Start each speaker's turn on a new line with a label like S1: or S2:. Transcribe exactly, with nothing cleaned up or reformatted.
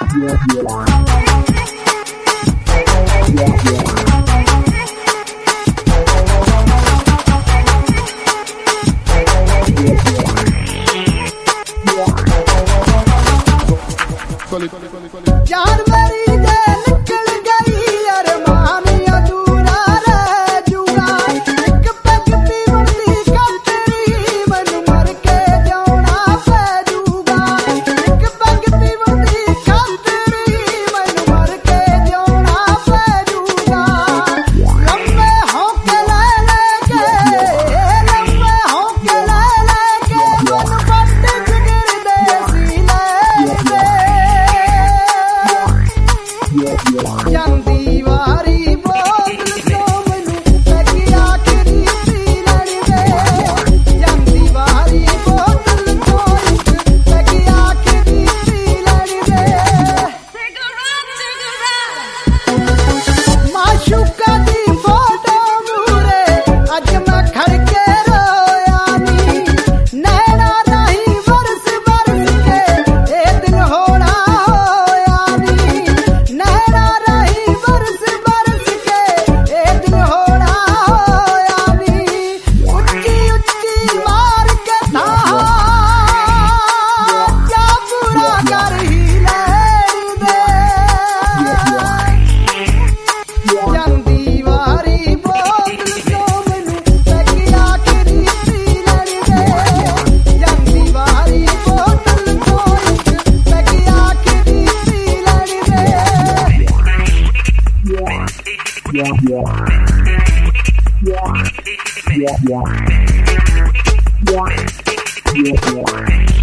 S1: जान मेरी दे निकल गई अरमान अधूरा रह जूगा एक पग पीवती कतरी मन मर के जाना पै जूगा एक पग पीवती कतरी मन मर के जाना पै जूगा लंबे होके ले लेके लंबे होके ले लेके मन बट जिगर दे सी ले दे ਜਾਂਦੀ ਵਾਰੀ ਬੋਤਲ ਤੋਂ ਮੈਨੂੰ ਪੈਗੀ ਆਖਰੀ ਪੀ ਲੈਣ ਦੇ ਜਾਂਦੀ ਵਾਰੀ ਬੋਤਲ ਤੋਂ ਪੈਗੀ ਆਖਰੀ ਪੀ ਲੈਣ ਦੇ ਮਾਸ਼ੂਕਾ ਦੀ ਫੋਟੋ ਮੂਰੇ ਅੱਜ ਮੈਂ ਖੜ ਕੇ ਰੋਇਆ ਨੀ ਨੈਣਾ ਨਹੀਂ ਵਰਸ ਵਰਸ ਕੇ ਇਹ ਦਿਨ ਹੋਣਾ ਹੋਇਆ ਨੀ ਨੈਣਾ ਨਹੀਂ ਵਰਸ ਵਰਸ ਕੇ ਇਹ ਦਿਨ ਹੋਣਾ ਹੋਇਆ ਨੀ ਉੱਚੀ ਉੱਚੀ ਮਾਰ ਕੇ ਥਾਂ ਜਾ ਪੂਰਾ ਕਰ ਹੀ ਲੈਣ ਦੇ ਜਾਂਦੀ ਵਾਰੀ ਬੋਤਲ ਤੋਂ ਮੈਨੂੰ ਪੈਗੀ ਆਖਰੀ ਪੀ ਲੈਣ ਦੇ ਜਾਂਦੀ ਵਾਰੀ ਬੋਤਲ ਤੋਂ ਪੈਗੀ ਆਖਰੀ ਪੀ ਲੈਣ ਦੇ
S2: Yeah, yeah. Yeah, yeah. Yeah, yeah. Yeah, yeah.